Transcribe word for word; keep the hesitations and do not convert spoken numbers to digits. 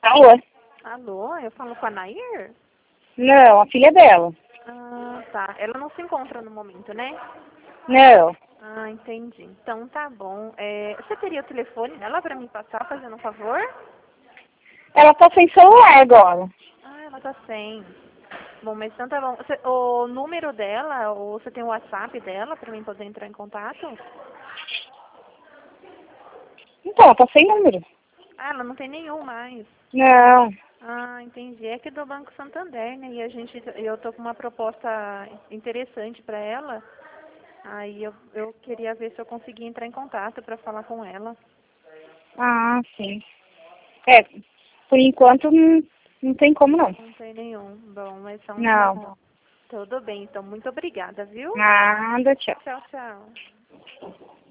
Alô? Alô, eu falo com a Nair? Não, a filha dela. Ah, tá. Ela não se encontra no momento, né? Não. Ah, entendi. Então tá bom. É, você teria o telefone dela para me passar, fazendo um favor? Ela tá sem celular agora. Ah, ela tá sem. Bom, mas então tá bom. Você- o número dela, ou você tem o WhatsApp dela para mim poder entrar em contato? Então, ela tá sem número. Ah, ela não tem nenhum mais. Não. Ah, entendi. É que é do Banco Santander, né? E a gente, eu tô com uma proposta interessante para ela. Aí eu, eu queria ver se eu conseguia entrar em contato para falar com ela. Ah, sim. É, por enquanto não, não tem como não. Não tem nenhum. Bom, mas então tá Não. bom. Tudo bem, então muito obrigada, viu? Nada, tchau. Tchau, tchau.